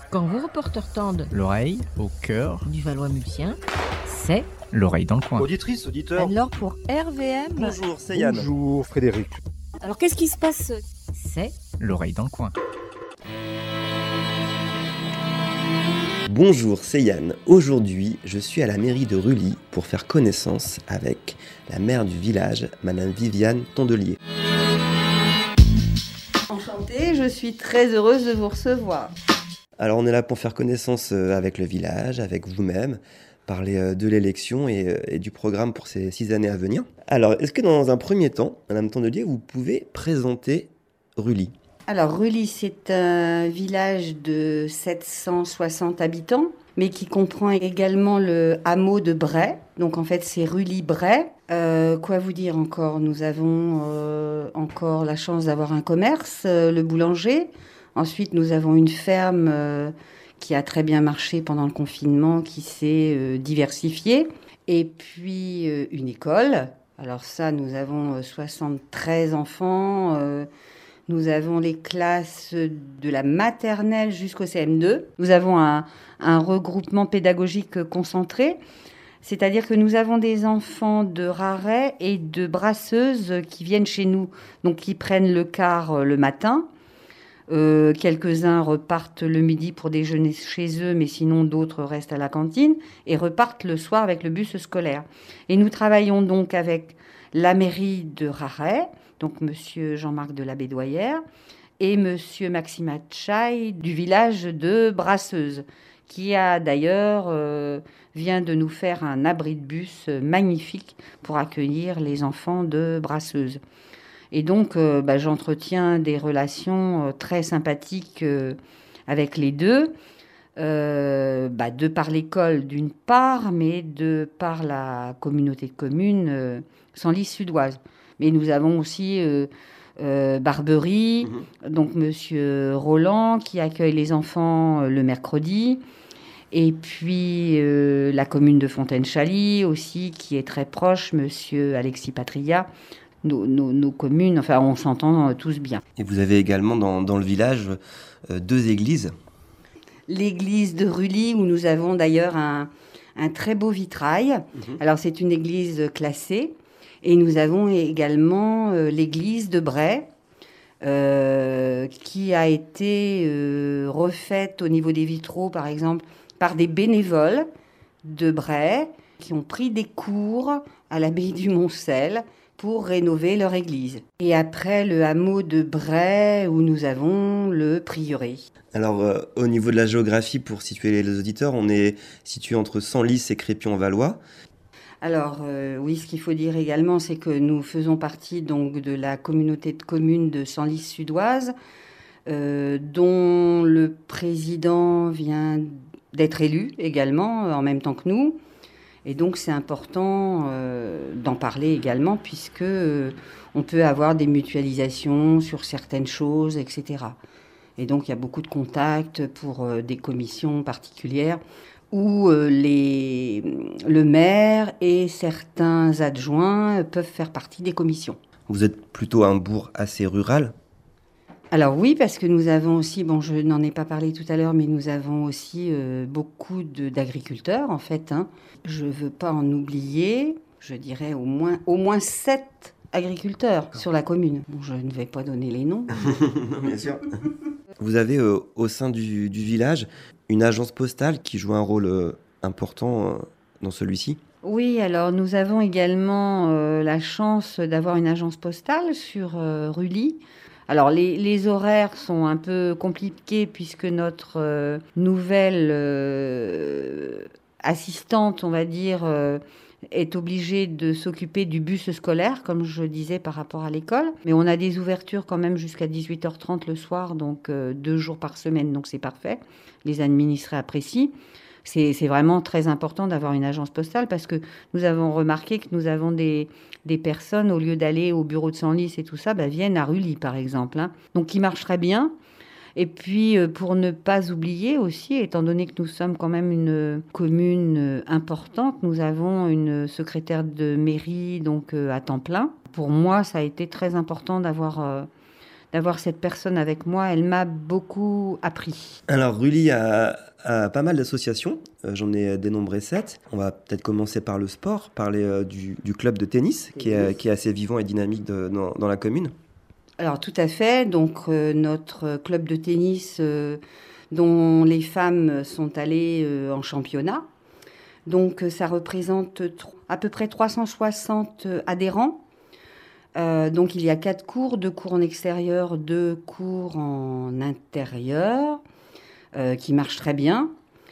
Quand vos reporters tendent L'oreille au cœur du Valois-Multien, c'est l'oreille dans le coin. Auditrice, auditeur. Alors pour RVM, Bonjour, c'est Yann. Bonjour Frédéric. alors qu'est-ce qui se passe? c'est L'oreille dans le coin. Bonjour, c'est Yann. Aujourd'hui, je suis à la mairie de Rully pour faire connaissance avec la maire du village, Madame Viviane Tondelier. Enchantée, je suis très heureuse de vous recevoir. Alors on est là pour faire connaissance avec le village, avec vous-même, parler de l'élection et du programme pour ces 6 années à venir. Alors, est-ce que dans un premier temps, Madame Tondelier, vous pouvez présenter Rully ? Alors Rully, c'est un village de 760 habitants, mais qui comprend également le hameau de Bray. Donc en fait, c'est Rully-Bray. Quoi vous dire encore? Nous avons encore la chance d'avoir un commerce, le boulanger. Ensuite, nous avons une ferme qui a très bien marché pendant le confinement, qui s'est diversifiée. Et puis une école. Alors ça, nous avons 73 enfants. Nous avons les classes de la maternelle jusqu'au CM2. Nous avons un regroupement pédagogique concentré. C'est-à-dire que nous avons des enfants de Raret et de Brasseuse qui viennent chez nous, donc qui prennent le car le matin. Quelques-uns repartent le midi pour déjeuner chez eux, mais sinon d'autres restent à la cantine et repartent le soir avec le bus scolaire. Et nous travaillons donc avec la mairie de Raret, donc Monsieur Jean-Marc de la Bédoyère, et Monsieur Maxime Atchaï du village de Brasseuse, qui a d'ailleurs vient de nous faire un abri de bus magnifique pour accueillir les enfants de Brasseuse. Et donc, j'entretiens des relations très sympathiques avec les deux, de par l'école d'une part, mais de par la communauté de communes Senlis-Sudoise. Mais nous avons aussi Barbery, donc Monsieur Roland, qui accueille les enfants le mercredi. Et puis la commune de Fontaine-Chaly aussi, qui est très proche, Monsieur Alexis Patria. Nos communes, enfin, on s'entend tous bien. Et vous avez également dans le village 2 églises. L'église de Rully, où nous avons d'ailleurs un très beau vitrail. Alors, c'est une église classée. Et nous avons également l'église de Bray, qui a été refaite au niveau des vitraux, par exemple, par des bénévoles de Bray, qui ont pris des cours à l'abbaye du Moncel pour rénover leur église. Et après, le hameau de Bray, où nous avons le prieuré. Alors, au niveau de la géographie, pour situer les auditeurs, on est situé entre Senlis et Crépy-en-Valois. Alors, oui, ce qu'il faut dire également, c'est que nous faisons partie donc de la communauté de communes de Senlis-Sudoise, dont le président vient d'être élu également, en même temps que nous. Et donc, c'est important d'en parler également, puisque on peut avoir des mutualisations sur certaines choses, etc. Et donc, il y a beaucoup de contacts pour des commissions particulières où le maire et certains adjoints peuvent faire partie des commissions. Vous êtes plutôt un bourg assez rural. Alors oui, parce que nous avons aussi, je n'en ai pas parlé tout à l'heure, mais nous avons aussi beaucoup d'agriculteurs, en fait. Je ne veux pas en oublier, je dirais au moins 7 agriculteurs sur la commune. Bon, je ne vais pas donner les noms. Bien sûr. Vous avez au sein du village une agence postale qui joue un rôle important dans celui-ci. Oui, alors nous avons également la chance d'avoir une agence postale sur Rully. Alors les horaires sont un peu compliqués puisque notre nouvelle assistante, on va dire, est obligée de s'occuper du bus scolaire, comme je disais par rapport à l'école. Mais on a des ouvertures quand même jusqu'à 18h30 le soir, donc 2 jours par semaine, donc c'est parfait. Les administrés apprécient. C'est vraiment très important d'avoir une agence postale parce que nous avons remarqué que nous avons des personnes, au lieu d'aller au bureau de Senlis et tout ça, viennent à Rully, par exemple. Donc, qui marche très bien. Et puis, pour ne pas oublier aussi, étant donné que nous sommes quand même une commune importante, nous avons une secrétaire de mairie donc à temps plein. Pour moi, ça a été très important d'avoir d'avoir cette personne avec moi. Elle m'a beaucoup appris. Alors, Rully a pas mal d'associations. J'en ai dénombré 7. On va peut-être commencer par le sport, parler du club de tennis, qui est assez vivant et dynamique dans la commune. Alors, tout à fait. Donc, notre club de tennis, dont les femmes sont allées en championnat. Donc, ça représente à peu près 360 adhérents. Donc, il y a 4 cours, 2 cours en extérieur, 2 cours en intérieur, qui marchent très bien.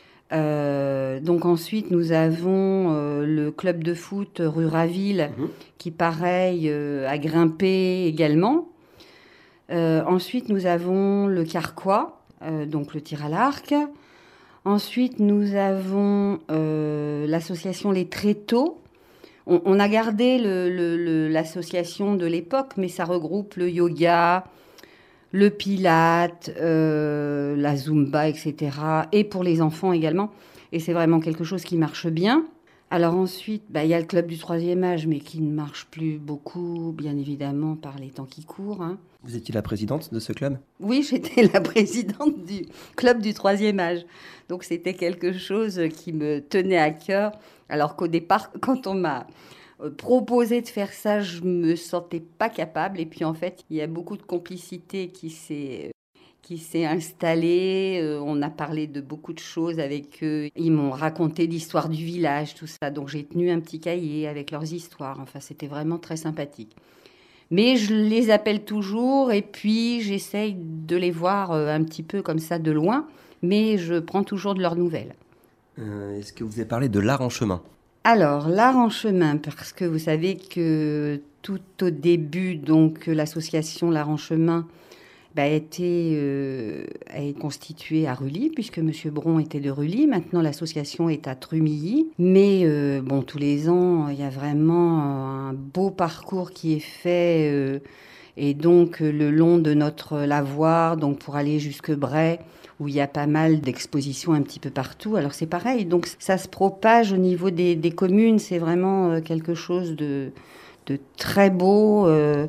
Donc, ensuite, nous avons le club de foot rue Raville, qui, pareil, a grimpé également. Ensuite, nous avons le Carquois, donc le tir à l'arc. Ensuite, nous avons l'association Les Tréteaux. On a gardé l'association de l'époque, mais ça regroupe le yoga, le pilate, la zumba, etc. Et pour les enfants également. Et c'est vraiment quelque chose qui marche bien. Alors ensuite, il y a le club du 3e âge, mais qui ne marche plus beaucoup, bien évidemment, par les temps qui courent. Hein. Vous étiez la présidente de ce club ? Oui, j'étais la présidente du club du 3e âge. Donc c'était quelque chose qui me tenait à cœur. Alors qu'au départ, quand on m'a proposé de faire ça, je ne me sentais pas capable. Et puis en fait, il y a beaucoup de complicité qui s'est installée. On a parlé de beaucoup de choses avec eux. Ils m'ont raconté l'histoire du village, tout ça. Donc j'ai tenu un petit cahier avec leurs histoires. Enfin, c'était vraiment très sympathique. Mais je les appelle toujours et puis j'essaye de les voir un petit peu comme ça de loin. Mais je prends toujours de leurs nouvelles. Est-ce que vous avez parlé de l'art en chemin ? Alors, l'art en chemin, parce que vous savez que tout au début, donc, l'association L'Art en chemin a été constituée à Rully, puisque M. Bron était de Rully. Maintenant, l'association est à Trumilly. Mais tous les ans, il y a vraiment un beau parcours qui est fait. Et donc, le long de notre lavoir, donc pour aller jusque Bray, où il y a pas mal d'expositions un petit peu partout. Alors c'est pareil, donc ça se propage au niveau des communes, c'est vraiment quelque chose de très beau,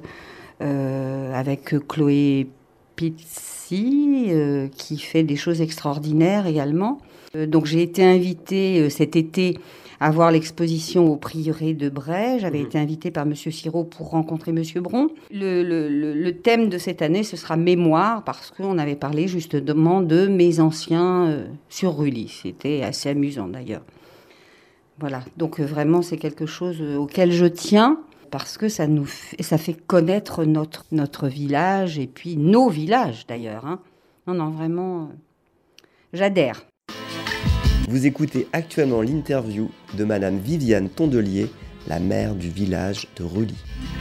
avec Chloé Pizzi, qui fait des choses extraordinaires également. Donc j'ai été invitée cet été à voir l'exposition au prieuré de Bray. J'avais été invitée par M. Sirot pour rencontrer M. Bron. Le thème de cette année, ce sera mémoire, parce qu'on avait parlé justement de mes anciens sur Rully. C'était assez amusant d'ailleurs. Voilà, donc vraiment c'est quelque chose auquel je tiens, parce que ça fait connaître notre village, et puis nos villages d'ailleurs. Hein. Non, vraiment, j'adhère. Vous écoutez actuellement l'interview de Madame Viviane Tondelier, la maire du village de Rully.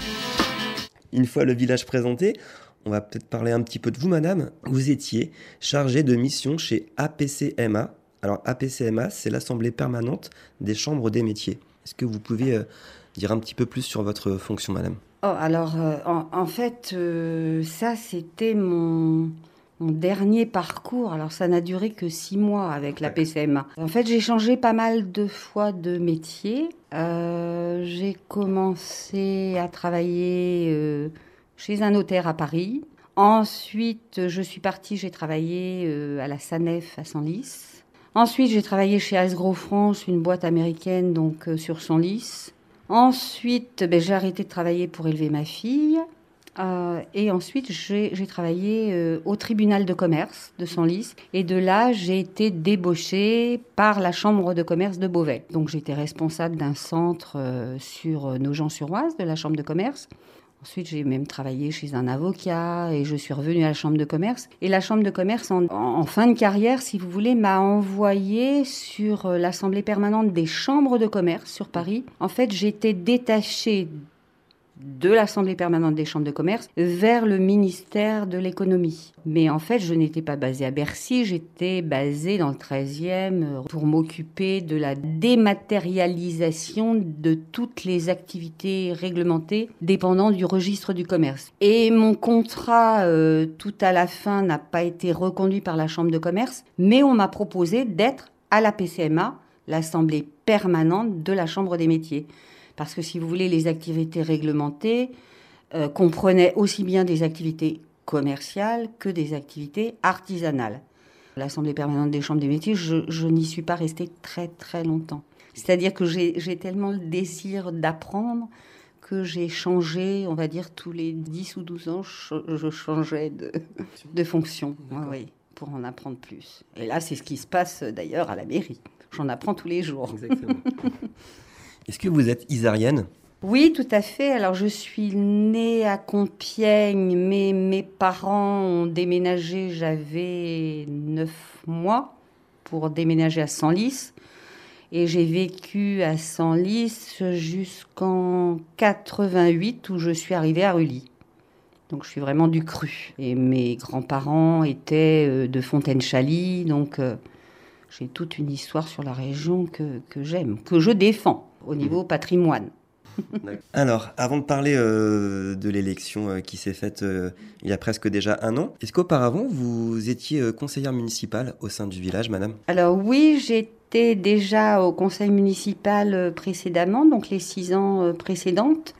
Une fois le village présenté, on va peut-être parler un petit peu de vous, Madame. Vous étiez chargée de mission chez APCMA. Alors APCMA, c'est l'Assemblée permanente des chambres des métiers. Est-ce que vous pouvez dire un petit peu plus sur votre fonction, Madame ? Alors, en fait, ça, c'était mon dernier parcours. Alors, ça n'a duré que 6 mois avec la PCMA. En fait, j'ai changé pas mal de fois de métier. J'ai commencé à travailler chez un notaire à Paris. Ensuite, je suis partie, j'ai travaillé à la SANEF à Senlis. Ensuite, j'ai travaillé chez Hasbro France, une boîte américaine, donc sur Senlis. Ensuite, j'ai arrêté de travailler pour élever ma fille. Et ensuite, j'ai travaillé au tribunal de commerce de Senlis. Et de là, j'ai été débauchée par la chambre de commerce de Beauvais. Donc, j'étais responsable d'un centre sur Nogent-sur-Oise, de la chambre de commerce. Ensuite, j'ai même travaillé chez un avocat et je suis revenue à la chambre de commerce. Et la chambre de commerce, en fin de carrière, si vous voulez, m'a envoyée sur l'Assemblée permanente des chambres de commerce sur Paris. En fait, j'étais détachée de l'Assemblée permanente des chambres de commerce vers le ministère de l'économie. Mais en fait, je n'étais pas basée à Bercy, j'étais basée dans le 13e pour m'occuper de la dématérialisation de toutes les activités réglementées dépendant du registre du commerce. Et mon contrat, tout à la fin, n'a pas été reconduit par la chambre de commerce, mais on m'a proposé d'être à la PCMA, l'Assemblée permanente de la chambre des métiers. Parce que, si vous voulez, les activités réglementées comprenaient aussi bien des activités commerciales que des activités artisanales. L'Assemblée permanente des chambres des métiers, je n'y suis pas restée très très longtemps. C'est-à-dire que j'ai tellement le désir d'apprendre que j'ai changé, on va dire, tous les 10 ou 12 ans, je changeais de fonction, oui, pour en apprendre plus. Et là, c'est ce qui se passe d'ailleurs à la mairie. J'en apprends tous les jours. Exactement. Est-ce que vous êtes isarienne ? Oui, tout à fait. Alors, je suis née à Compiègne, mais mes parents ont déménagé, j'avais 9 mois, pour déménager à Senlis. Et j'ai vécu à Senlis jusqu'en 88, où je suis arrivée à Rully. Donc, je suis vraiment du cru. Et mes grands-parents étaient de Fontaine-Chaly, donc j'ai toute une histoire sur la région que j'aime, que je défends au niveau patrimoine. Alors, avant de parler de l'élection qui s'est faite il y a presque déjà 1 an, est-ce qu'auparavant, vous étiez conseillère municipale au sein du village, madame ? Alors oui, j'étais déjà au conseil municipal précédemment, donc les 6 ans précédentes.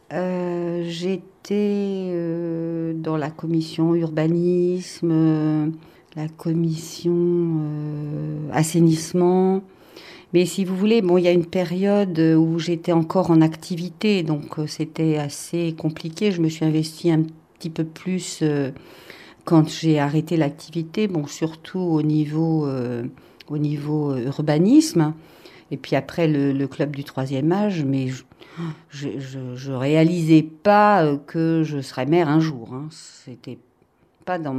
J'étais dans la commission urbanisme, la commission assainissement. Mais si vous voulez, bon, il y a une période où j'étais encore en activité, donc c'était assez compliqué. Je me suis investie un petit peu plus quand j'ai arrêté l'activité, bon, surtout au niveau urbanisme. Et puis après, le club du 3e âge, mais je réalisais pas que je serais maire un jour. Hein. C'était pas dans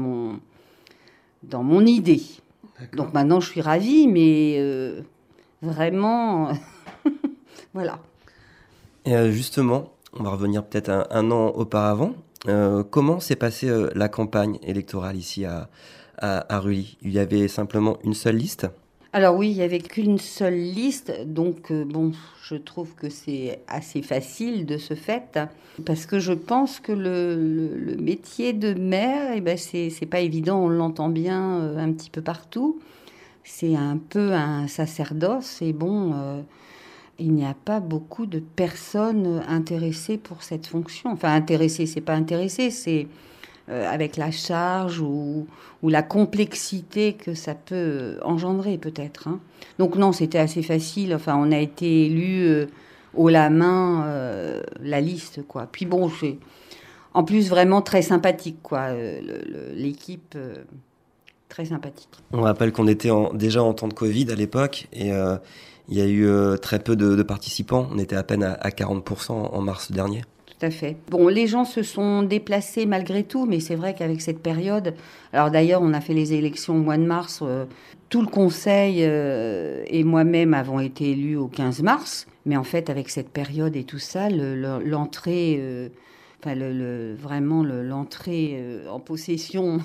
mon idée. D'accord. Donc maintenant, je suis ravie, mais... Vraiment, voilà. Et justement, on va revenir peut-être un an auparavant. Comment s'est passée la campagne électorale ici à Rully ? Il y avait simplement une seule liste ? Alors oui, il n'y avait qu'une seule liste. Donc bon, je trouve que c'est assez facile de ce fait. Parce que je pense que le métier de maire, eh ben, c'est pas évident. On l'entend bien un petit peu partout. C'est un peu un sacerdoce et bon, il n'y a pas beaucoup de personnes intéressées pour cette fonction. Enfin, intéressées, c'est pas intéressées, c'est avec la charge ou la complexité que ça peut engendrer peut-être. Hein. Donc non, c'était assez facile. Enfin, on a été élus haut la main, la liste, quoi. Puis bon, c'est en plus vraiment très sympathique, quoi. L'équipe... très sympathique. On rappelle qu'on était déjà en temps de Covid à l'époque et il y a eu très peu de participants. On était à peine à 40% en mars dernier. Tout à fait. Bon, les gens se sont déplacés malgré tout, mais c'est vrai qu'avec cette période... Alors d'ailleurs, on a fait les élections au mois de mars. Tout le conseil et moi-même avons été élus au 15 mars. Mais en fait, avec cette période et tout ça, l'entrée... vraiment l'entrée en possession...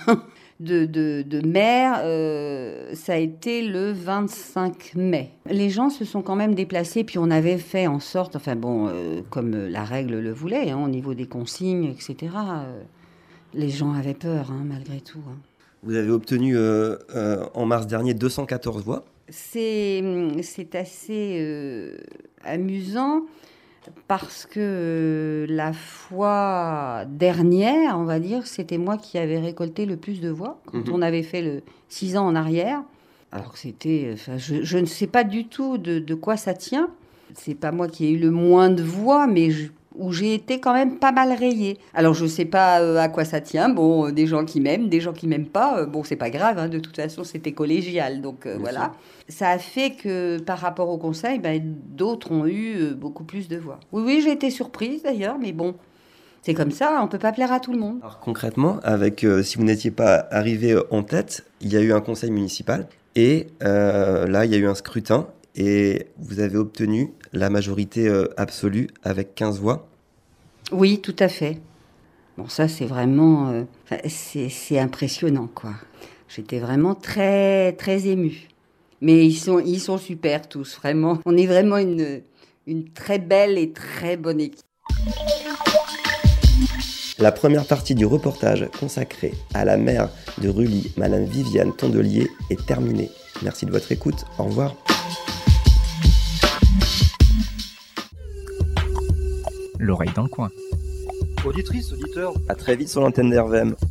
de maire, ça a été le 25 mai. Les gens se sont quand même déplacés, puis on avait fait en sorte, enfin bon, comme la règle le voulait, hein, au niveau des consignes, etc. Les gens avaient peur, hein, malgré tout. Hein. Vous avez obtenu en mars dernier 214 voix. C'est assez amusant. Parce que la fois dernière, on va dire, c'était moi qui avais récolté le plus de voix quand on avait fait le 6 ans en arrière. Alors que c'était... je ne sais pas du tout de quoi ça tient. C'est pas moi qui ai eu le moins de voix, mais où j'ai été quand même pas mal rayée. Alors je sais pas à quoi ça tient. Bon, des gens qui m'aiment, des gens qui m'aiment pas. Bon, c'est pas grave. Hein, de toute façon, c'était collégial. Donc voilà. Ça a fait que par rapport au conseil, d'autres ont eu beaucoup plus de voix. Oui, j'ai été surprise d'ailleurs, mais bon, c'est comme ça. On peut pas plaire à tout le monde. Alors concrètement, si vous n'étiez pas arrivé en tête, il y a eu un conseil municipal et là, il y a eu un scrutin et vous avez obtenu la majorité absolue avec 15 voix. Oui, tout à fait. Bon, ça, c'est vraiment... c'est impressionnant, quoi. J'étais vraiment très, très émue. Mais ils sont super tous, vraiment. On est vraiment une très belle et très bonne équipe. La première partie du reportage consacrée à la maire de Rully, Madame Viviane Tondelier, est terminée. Merci de votre écoute. Au revoir. L'oreille dans le coin. Auditrice, auditeur. À très vite sur l'antenne d'RVM.